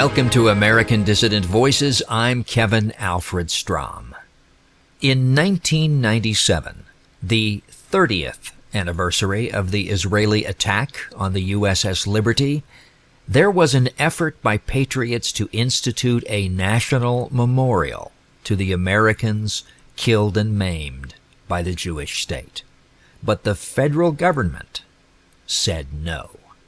Welcome to American Dissident Voices. I'm Kevin Alfred Strom. In 1997, the 30th anniversary of the Israeli attack on the USS Liberty, there was an effort by patriots to institute a national memorial to the Americans killed and maimed by the Jewish state. But the federal government said no.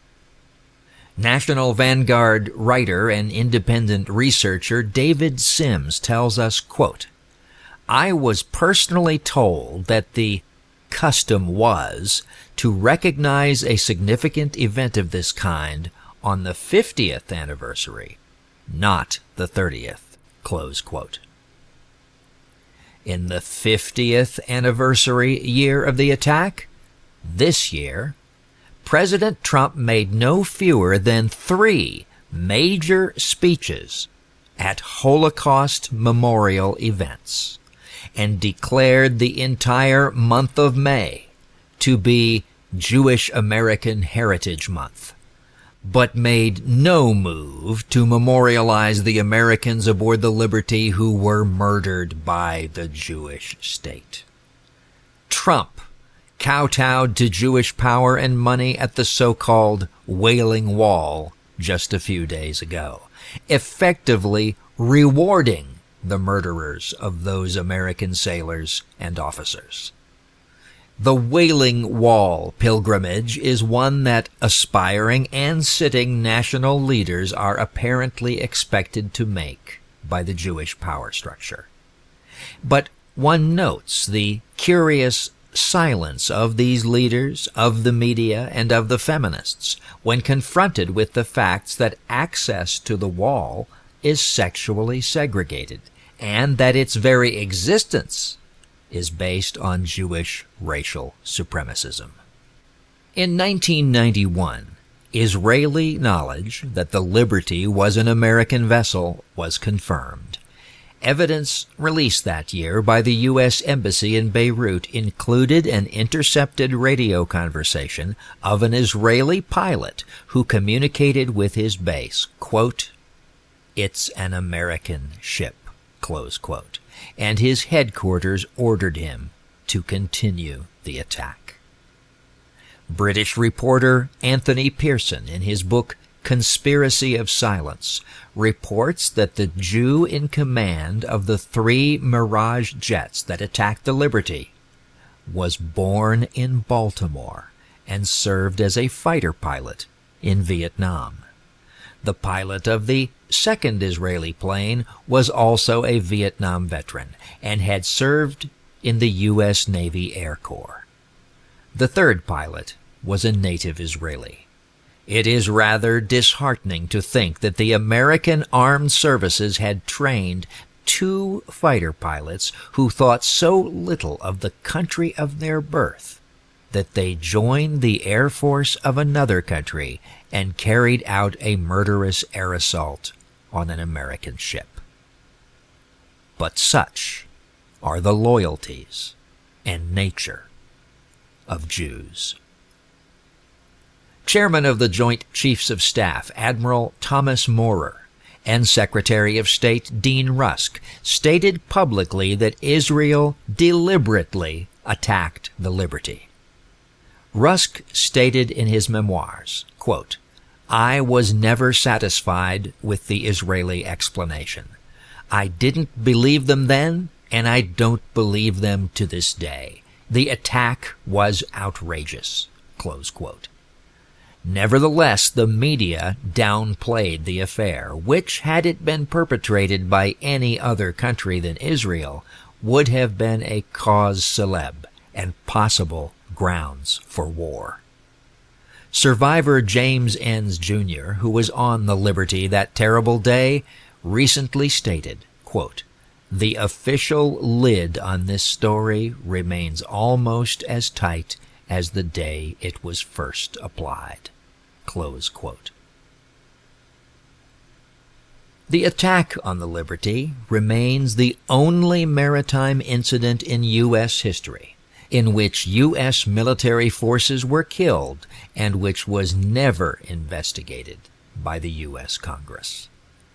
National Vanguard writer and independent researcher David Sims tells us, quote, "I was personally told that the custom was to recognize a significant event of this kind on the 50th anniversary, not the 30th, close quote. In the 50th anniversary year of the attack, this year, President Trump made no fewer than 3 major speeches at Holocaust memorial events and declared the entire month of May to be Jewish American Heritage Month, but made no move to memorialize the Americans aboard the Liberty who were murdered by the Jewish state. Trump kowtowed to Jewish power and money at the so-called Wailing Wall just a few days ago, effectively rewarding the murderers of those American sailors and officers. The Wailing Wall pilgrimage is one that aspiring and sitting national leaders are apparently expected to make by the Jewish power structure. But one notes the curious silence of these leaders, of the media, and of the feminists when confronted with the facts that access to the wall is sexually segregated and that its very existence is based on Jewish racial supremacism. In 1991, Israeli knowledge that the Liberty was an American vessel was confirmed. Evidence released that year by the U.S. Embassy in Beirut included an intercepted radio conversation of an Israeli pilot who communicated with his base, quote, "It's an American ship," close quote, and his headquarters ordered him to continue the attack. British reporter Anthony Pearson, in his book Conspiracy of Silence, reports that the Jew in command of the 3 Mirage jets that attacked the Liberty was born in Baltimore and served as a fighter pilot in Vietnam. The pilot of the second Israeli plane was also a Vietnam veteran and had served in the U.S. Navy Air Corps. The third pilot was a native Israeli. It is rather disheartening to think that the American Armed Services had trained 2 fighter pilots who thought so little of the country of their birth that they joined the Air Force of another country and carried out a murderous air assault on an American ship. But such are the loyalties and nature of Jews. Chairman of the Joint Chiefs of Staff, Admiral Thomas Moorer, and Secretary of State Dean Rusk stated publicly that Israel deliberately attacked the Liberty. Rusk stated in his memoirs, quote, "I was never satisfied with the Israeli explanation. I didn't believe them then, and I don't believe them to this day. The attack was outrageous," close quote. Nevertheless, the media downplayed the affair, which, had it been perpetrated by any other country than Israel, would have been a cause célèbre and possible grounds for war. Survivor James Enns Jr., who was on the Liberty that terrible day, recently stated, quote, "The official lid on this story remains almost as tight as the day it was first applied," close quote. The attack on the Liberty remains the only maritime incident in U.S. history in which U.S. military forces were killed and which was never investigated by the U.S. Congress.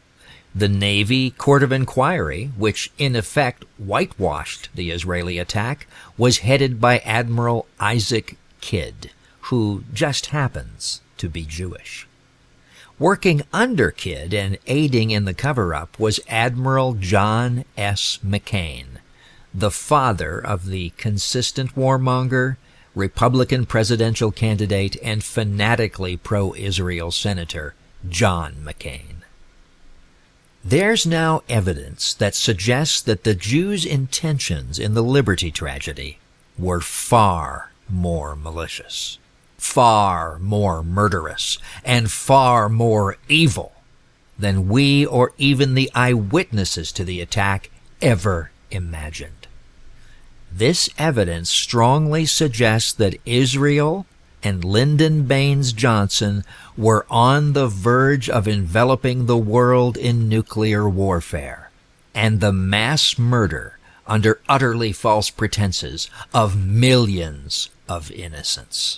The Navy Court of Inquiry, which in effect whitewashed the Israeli attack, was headed by Admiral Isaac Kidd, who just happens to be Jewish. Working under Kidd and aiding in the cover-up was Admiral John S. McCain, the father of the consistent warmonger, Republican presidential candidate, and fanatically pro-Israel Senator John McCain. There's now evidence that suggests that the Jews' intentions in the Liberty tragedy were far more malicious, far more murderous, and far more evil than we or even the eyewitnesses to the attack ever imagined. This evidence strongly suggests that Israel and Lyndon Baines Johnson were on the verge of enveloping the world in nuclear warfare and the mass murder under utterly false pretenses of millions of innocents.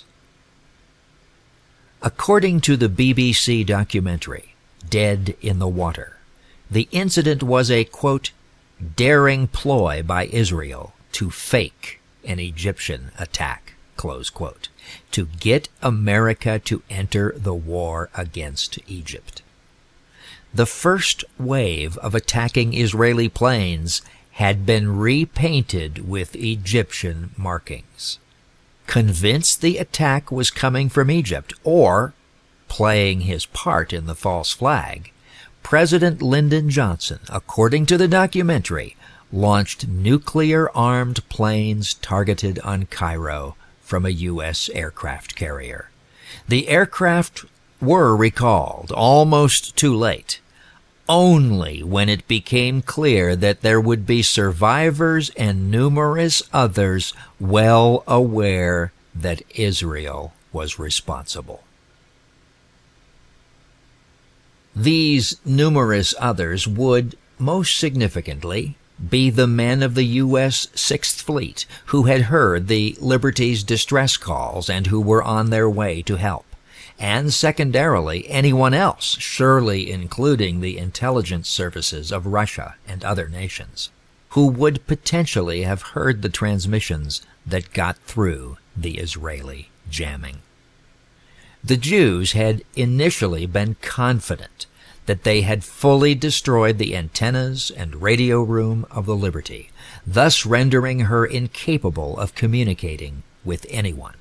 According to the BBC documentary, Dead in the Water, the incident was a, quote, daring ploy by Israel to fake an Egyptian attack, close quote, to get America to enter the war against Egypt. The first wave of attacking Israeli planes had been repainted with Egyptian markings. Convinced the attack was coming from Egypt, or playing his part in the false flag, President Lyndon Johnson, according to the documentary, launched nuclear-armed planes targeted on Cairo from a U.S. aircraft carrier. The aircraft were recalled almost too late, only when it became clear that there would be survivors and numerous others well aware that Israel was responsible. These numerous others would, most significantly, be the men of the U.S. Sixth Fleet who had heard the Liberty's distress calls and who were on their way to help, and secondarily anyone else, surely including the intelligence services of Russia and other nations, who would potentially have heard the transmissions that got through the Israeli jamming. The Jews had initially been confident that they had fully destroyed the antennas and radio room of the Liberty, thus rendering her incapable of communicating with anyone.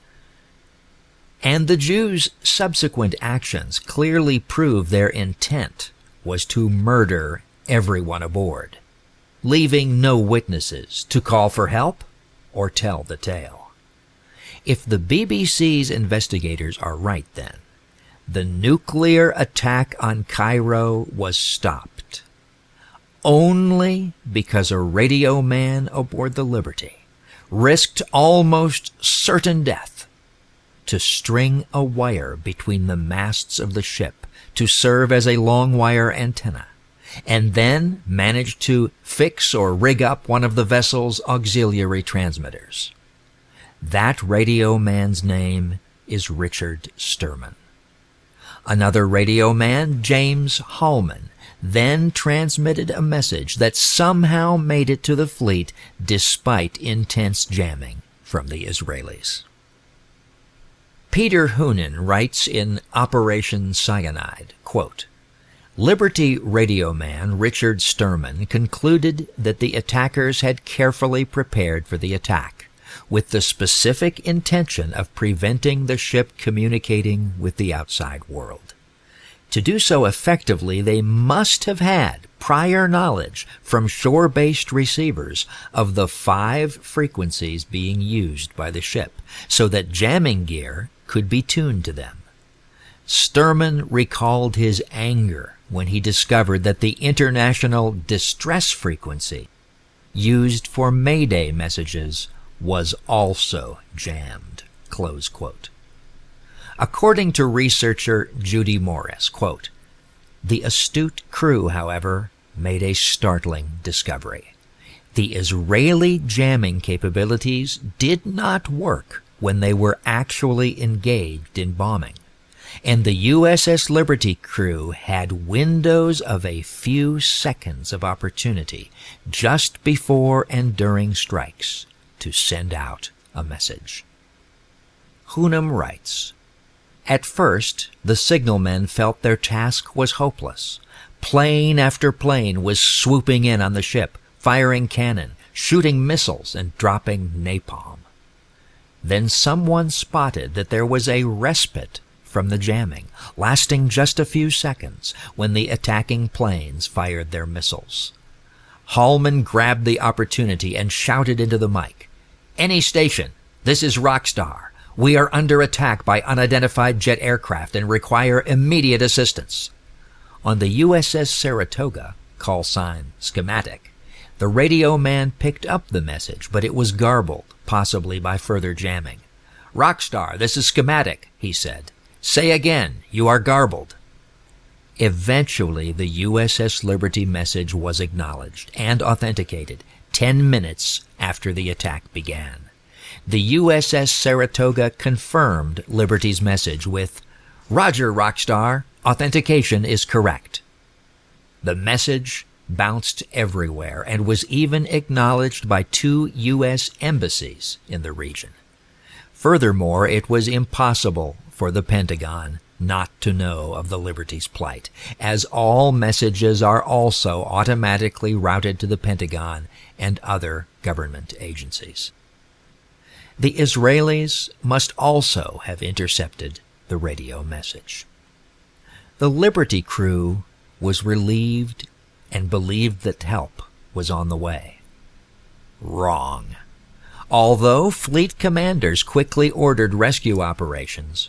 And the Jews' subsequent actions clearly prove their intent was to murder everyone aboard, leaving no witnesses to call for help or tell the tale. If the BBC's investigators are right, then, the nuclear attack on Cairo was stopped only because a radio man aboard the Liberty risked almost certain death to string a wire between the masts of the ship to serve as a long wire antenna, and then managed to fix or rig up one of the vessel's auxiliary transmitters. That radio man's name is Richard Sturman. Another radio man, James Hallman, then transmitted a message that somehow made it to the fleet despite intense jamming from the Israelis. Peter Hoonan writes in Operation Cyanide, quote, Liberty radio man Richard Sturman concluded that the attackers had carefully prepared for the attack, with the specific intention of preventing the ship communicating with the outside world. To do so effectively, they must have had prior knowledge from shore-based receivers of the 5 frequencies being used by the ship, so that jamming gear could be tuned to them. Sturman recalled his anger when he discovered that the international distress frequency used for Mayday messages was also jammed, close quote. According to researcher Judy Morris, quote, the astute crew, however, made a startling discovery. The Israeli jamming capabilities did not work when they were actually engaged in bombing. and the USS Liberty crew had windows of a few seconds of opportunity just before and during strikes to send out a message. Hunem writes, "At first, the signalmen felt their task was hopeless. Plane after plane was swooping in on the ship, firing cannon, shooting missiles, and dropping napalm. Then someone spotted that there was a respite from the jamming, lasting just a few seconds when the attacking planes fired their missiles. Hallman grabbed the opportunity and shouted into the mic, 'Any station, this is Rockstar. We are under attack by unidentified jet aircraft and require immediate assistance.' On the USS Saratoga, call sign Schematic, the radio man picked up the message, but it was garbled, possibly by further jamming. 'Rockstar, this is Schematic,' he said. 'Say again, you are garbled.' Eventually, the USS Liberty message was acknowledged and authenticated 10 minutes after the attack began. The USS Saratoga confirmed Liberty's message with, 'Roger, Rockstar, authentication is correct.' The message bounced everywhere and was even acknowledged by 2 U.S. embassies in the region. Furthermore, it was impossible for the Pentagon not to know of the Liberty's plight, as all messages are also automatically routed to the Pentagon and other government agencies. The Israelis must also have intercepted the radio message. The Liberty crew was relieved and believed that help was on the way. Wrong. Although fleet commanders quickly ordered rescue operations,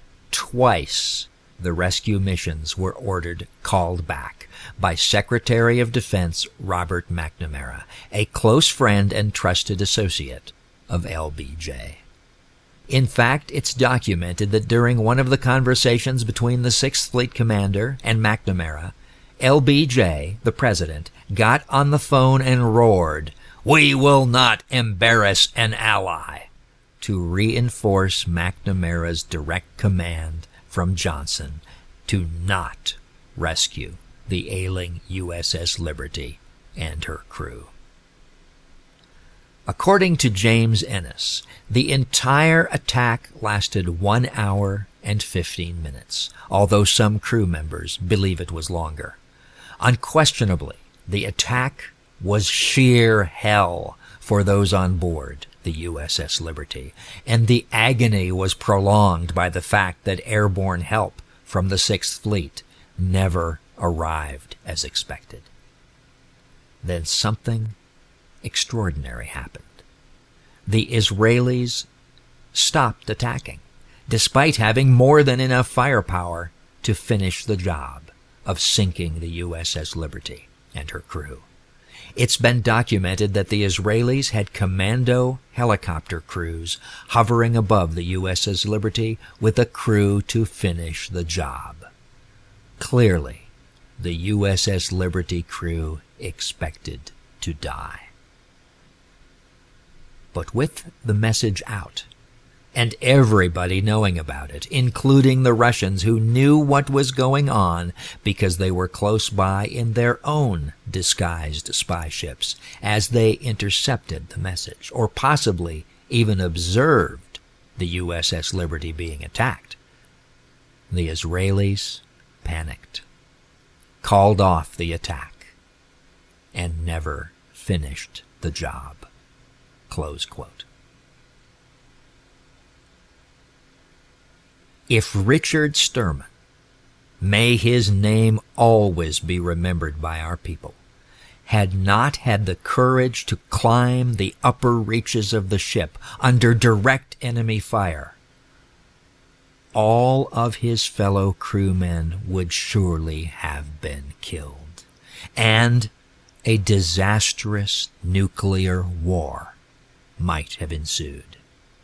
twice the rescue missions were ordered called back by Secretary of Defense Robert McNamara, a close friend and trusted associate of LBJ. In fact, it's documented that during one of the conversations between the 6th Fleet commander and McNamara, LBJ, the president, got on the phone and roared, "We will not embarrass an ally," to reinforce McNamara's direct command from Johnson to not rescue the ailing USS Liberty and her crew. According to James Ennis, the entire attack lasted 1 hour and 15 minutes, although some crew members believe it was longer. Unquestionably, the attack was sheer hell for those on board the USS Liberty, and the agony was prolonged by the fact that airborne help from the 6th Fleet never arrived as expected. Then something extraordinary happened. The Israelis stopped attacking, despite having more than enough firepower to finish the job of sinking the USS Liberty and her crew. It's been documented that the Israelis had commando helicopter crews hovering above the USS Liberty with a crew to finish the job. Clearly, the USS Liberty crew expected to die. But with the message out, and everybody knowing about it, including the Russians who knew what was going on because they were close by in their own disguised spy ships as they intercepted the message, or possibly even observed the USS Liberty being attacked, the Israelis panicked, called off the attack, and never finished the job. Close quote. If Richard Sturman, may his name always be remembered by our people, had not had the courage to climb the upper reaches of the ship under direct enemy fire, all of his fellow crewmen would surely have been killed, and a disastrous nuclear war might have ensued.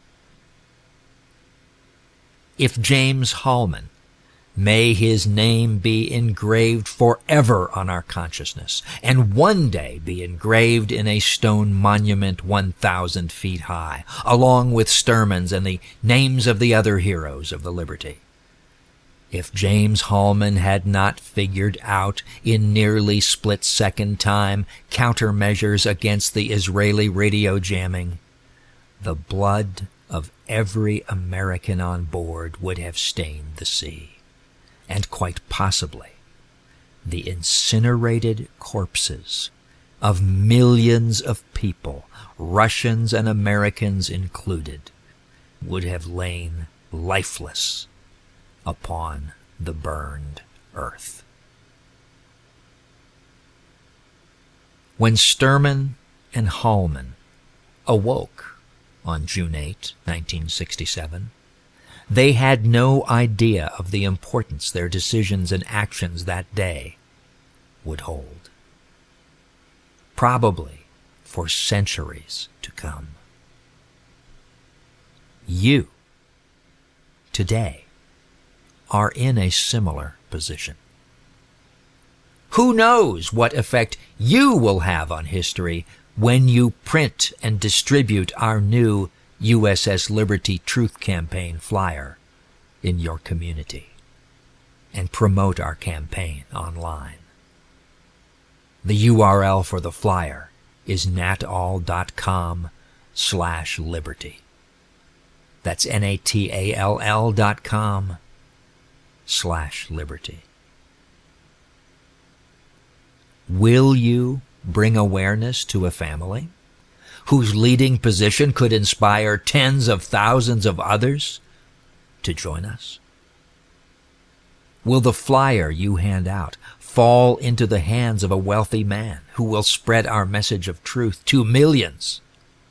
If James Hallman, may his name be engraved forever on our consciousness, and one day be engraved in a stone monument 1,000 feet high, along with Sturman's and the names of the other heroes of the Liberty. If James Hallman had not figured out in nearly split-second time countermeasures against the Israeli radio jamming, the blood of every American on board would have stained the sea, and quite possibly the incinerated corpses of millions of people, Russians and Americans included, would have lain lifeless upon the burned earth. When Sturman and Hallman awoke on June 8, 1967, they had no idea of the importance their decisions and actions that day would hold, probably for centuries to come. You, today, are in a similar position. Who knows what effect you will have on history when you print and distribute our new USS Liberty Truth Campaign flyer in your community and promote our campaign online. The URL for the flyer is natall.com/liberty. That's natall.com/liberty. Will you bring awareness to a family whose leading position could inspire tens of thousands of others to join us? Will the flyer you hand out fall into the hands of a wealthy man who will spread our message of truth to millions?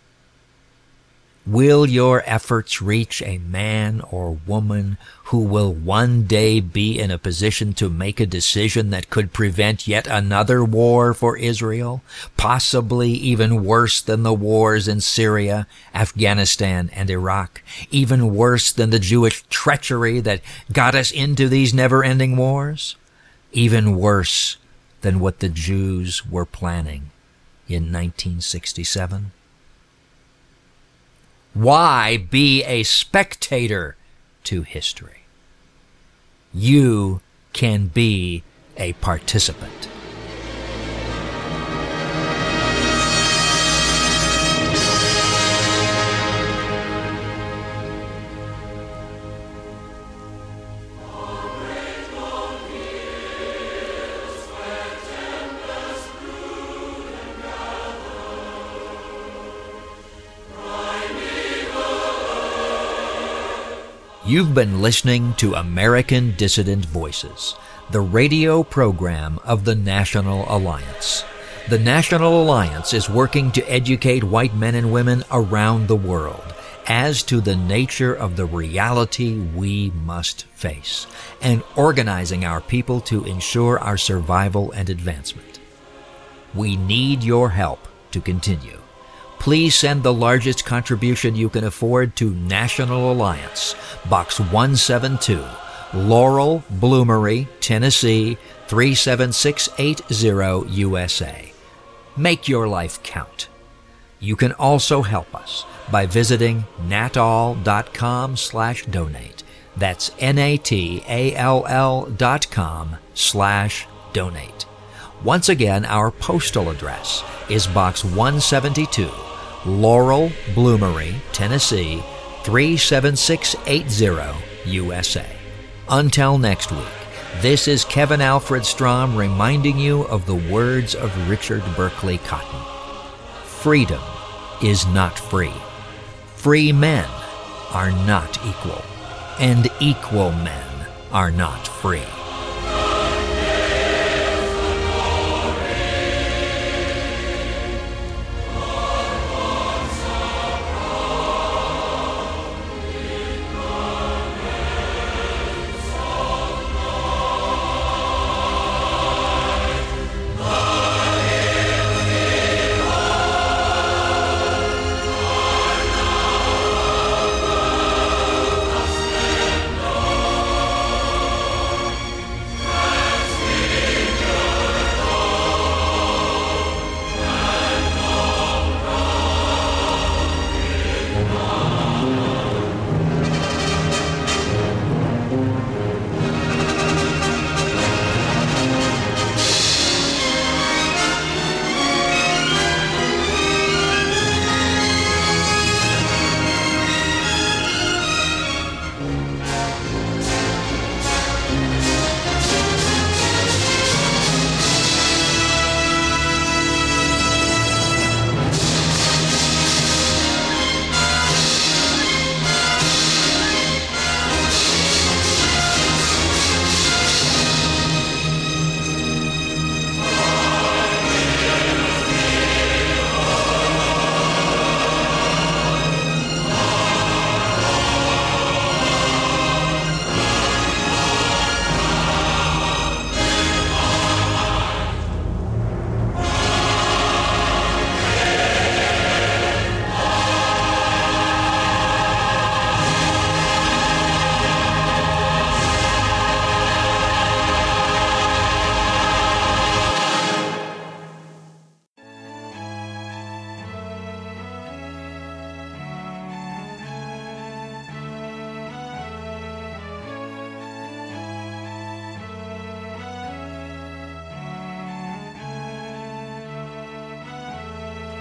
Will your efforts reach a man or woman who will one day be in a position to make a decision that could prevent yet another war for Israel, possibly even worse than the wars in Syria, Afghanistan, and Iraq, even worse than the Jewish treachery that got us into these never-ending wars, even worse than what the Jews were planning in 1967? Why be a spectator to history? You can be a participant. You've been listening to American Dissident Voices, the radio program of the National Alliance. The National Alliance is working to educate white men and women around the world as to the nature of the reality we must face, and organizing our people to ensure our survival and advancement. We need your help to continue. Please send the largest contribution you can afford to National Alliance, Box 172, Laurel, Bloomery, Tennessee, 37680, USA. Make your life count. You can also help us by visiting natall.com/donate. That's natall.com/donate. Once again, our postal address is Box 172, Laurel, Bloomery, Tennessee, 37680, USA. Until next week, this is Kevin Alfred Strom reminding you of the words of Richard Berkeley Cotton. Freedom is not free. Free men are not equal, and equal men are not free.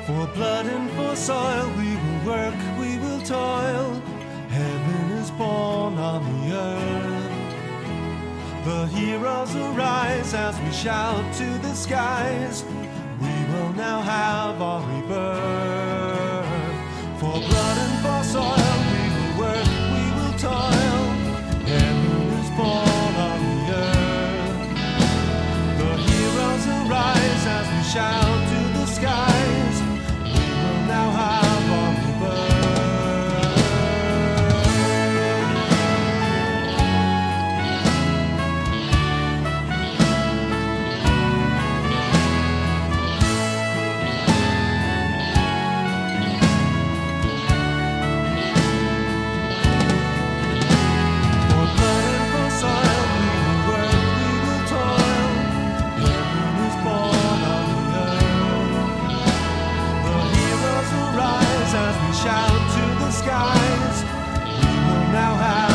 For blood and for soil we will work, we will toil. Heaven is born on the earth. The heroes arise as we shout to the skies. We will now have our rebirth. For blood and for soil we will work, we will toil. Heaven is born on the earth. The heroes arise as we shout to the skies. We will now have our rebirth. Shout to the skies, we will now have